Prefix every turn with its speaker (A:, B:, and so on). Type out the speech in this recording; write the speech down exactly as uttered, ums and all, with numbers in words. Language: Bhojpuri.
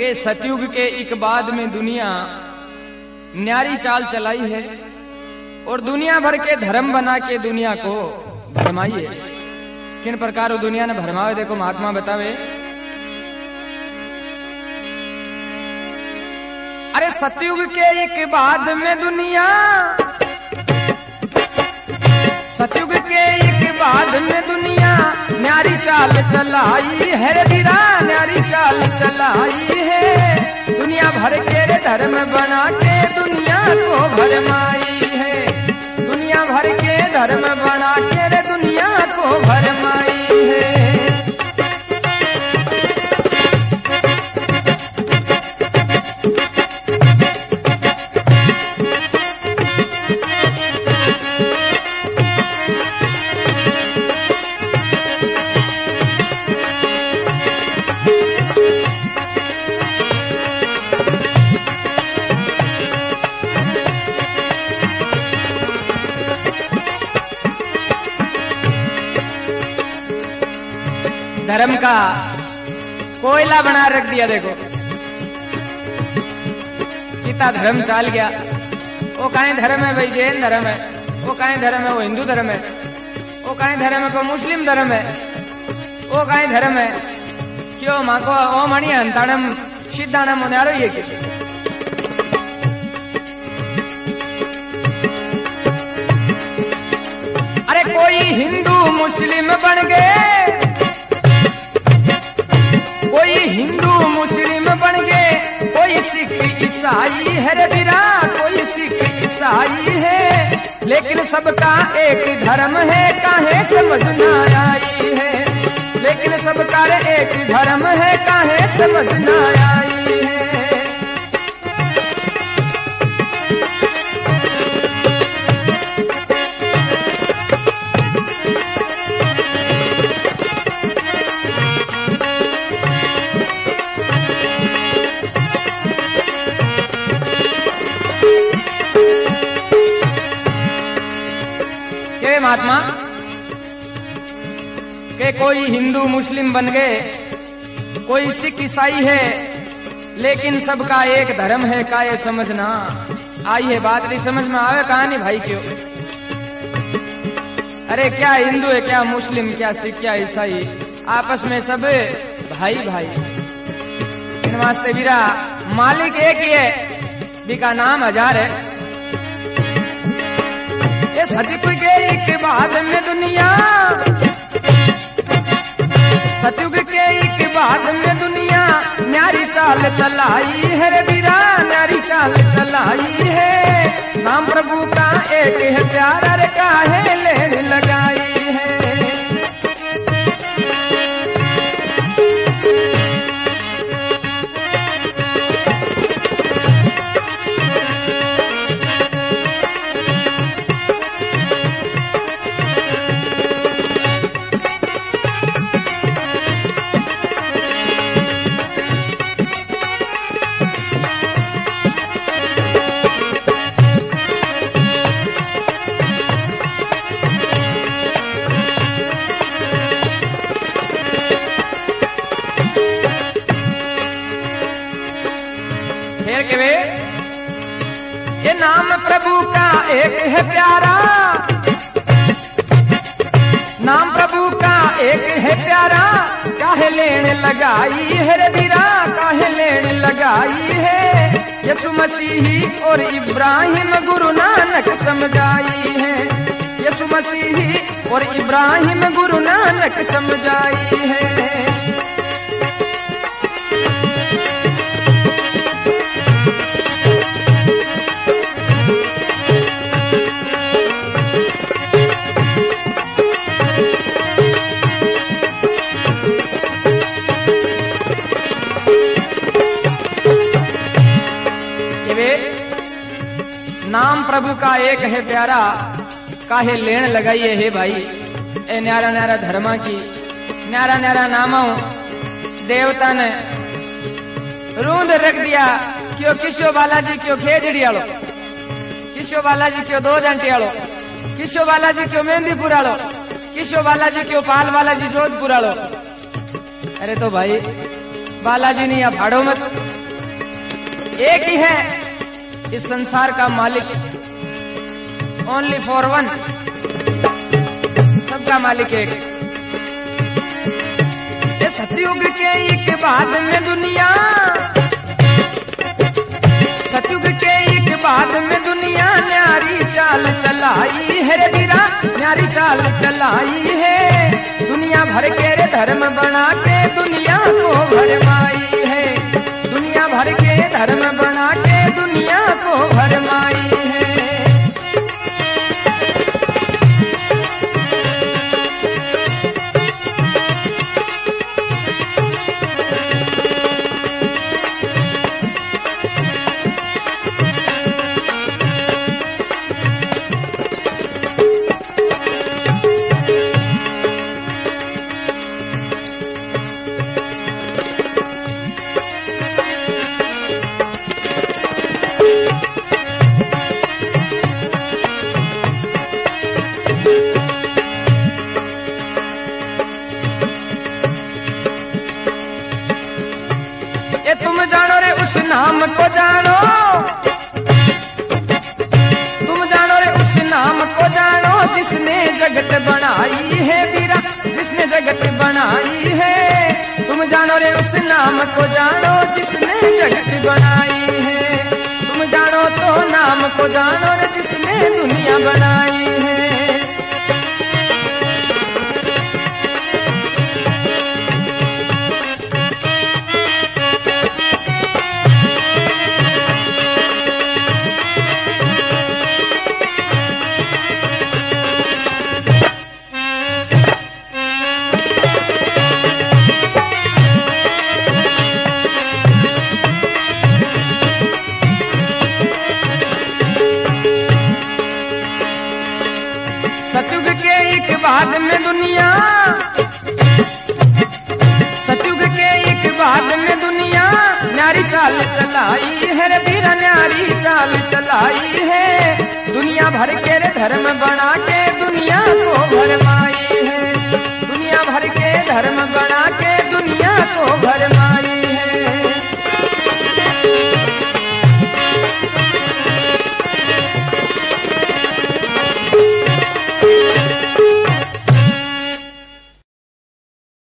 A: के सतयुग के एक बाद में दुनिया न्यारी चाल चलाई है और दुनिया भर के धर्म बना के दुनिया को भरमाई है। किन प्रकार दुनिया ने भरमावे देखो महात्मा बतावे। अरे सतयुग के एक बाद में दुनिया, सतयुग के एक बाद में दुनिया न्यारी चाल चलाई है रे बीरा, न्यारी चाल चलाई है। दुनिया भर के धर्म बना के दुनिया को भरमाई है, दुनिया भर के धर्म बना के रे दुनिया को भरमाई है। धर्म का कोयला बना रख दिया देखो, कितना धर्म चाल गया। वो काहे धर्म है भाई, जैन धर्म है, वो काहे धर्म है, वो हिंदू धर्म है, वो काहे धर्म है, वो मुस्लिम धर्म है, वो काहे धर्म है। क्यों माँ को ओ मणि हंताड़म सिद्धाणम उन्यारो ये कि अरे कोई हिंदू मुस्लिम बन गए, कोई हिंदू मुस्लिम बन गए, कोई सिख ईसाई है रे बीरा, कोई सिख ईसाई है। लेकिन सबका एक धर्म है काहे समझ ना आई है, लेकिन सबका एक धर्म है काहे समझ ना आई है। महात्मा के कोई हिंदू मुस्लिम बन गए, कोई सिख ईसाई है, लेकिन सबका एक धर्म है का ये समझना आई है। बात नहीं समझ में आवे कहानी भाई क्यों। अरे क्या हिंदू है, क्या मुस्लिम, क्या सिख, क्या ईसाई, आपस में सब भाई भाई। इन वास्ते वीरा मालिक एक ही है, बिका नाम हजार है। सतयुग के एक बाद में दुनिया, सतयुग के एक बाद में दुनिया न्यारी चाल चलाई है रे बीरा, न्यारी चाल चलाई है। नाम प्रभु का एक है प्यारा रे काहे लेन लगाई है। ये नाम प्रभु का एक है प्यारा, नाम प्रभु का एक है प्यारा, काहे लेन लगाई है रे बीरा, काहे लेन लगाई है। यसु मसीही और इब्राहिम गुरु नानक समझाई है, यसु मसीही और इब्राहिम गुरु नानक समझाई है। नाम प्रभु का एक है प्यारा, काहे लेन लगाइए है भाई। ए न्यारा न्यारा धर्मा की न्यारा न्यारा नामों देवता ने रूंद रख दिया। क्यों किशो बालाजी क्यों खेजड़ी आलो, किशो बालाजी क्यों दो जंटी आलो, किशो बालाजी क्यों मेहंदीपुर आलो, किशो बालाजी क्यों पाल बालाजी जोधपुर आलो। अरे तो भाई बालाजी ने या फाड़ो मत, एक ही है इस संसार का मालिक, ओनली फॉर वन, सबका मालिक एक। ये सतयुग के एक बाद में दुनिया, सतयुग के एक बाद में दुनिया न्यारी चाल चलाई है रे बीरा, न्यारी चाल चलाई है। दुनिया भर के रे धर्म बना के दुनिया को भरमाई है, दुनिया भर के धर्म बना के दुनिया को भरमाई है। नाम को जानो, तुम जानो रे उस नाम को जानो जिसने जगत बनाई है बीरा, जिसने जगत बनाई है। तुम जानो रे उस नाम को जानो जिसने जगत बनाई है। तुम जानो तो नाम को जानो रे जिसने दुनिया बनाई है। सतयुग के एक बाद में दुनिया, सतयुग के एक बाद में दुनिया न्यारी चाल चलाई है रे बीरा, न्यारी चाल चलाई है। दुनिया भर के रे धर्म बना के दुनिया को भरमाई है, दुनिया भर के धर्म बना के दुनिया को भर